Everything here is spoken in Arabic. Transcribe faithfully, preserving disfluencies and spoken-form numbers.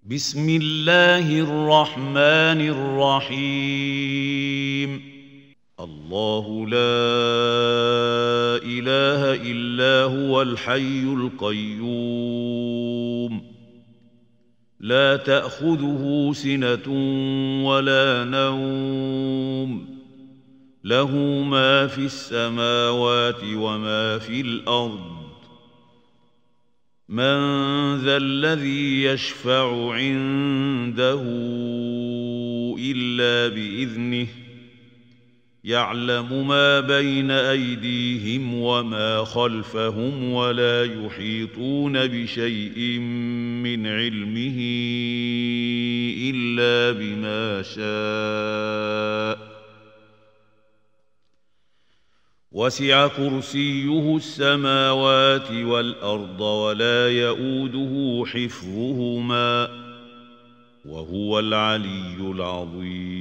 بسم الله الرحمن الرحيم الله لا إله إلا هو الحي القيوم لا تأخذه سنة ولا نوم له ما في السماوات وما في الأرض من ذا الذي يشفع عنده إلا بإذنه يعلم ما بين أيديهم وما خلفهم ولا يحيطون بشيء من علمه إلا بما شاء وسع كرسيه السماوات والأرض ولا يؤوده حفظهما وهو العلي العظيم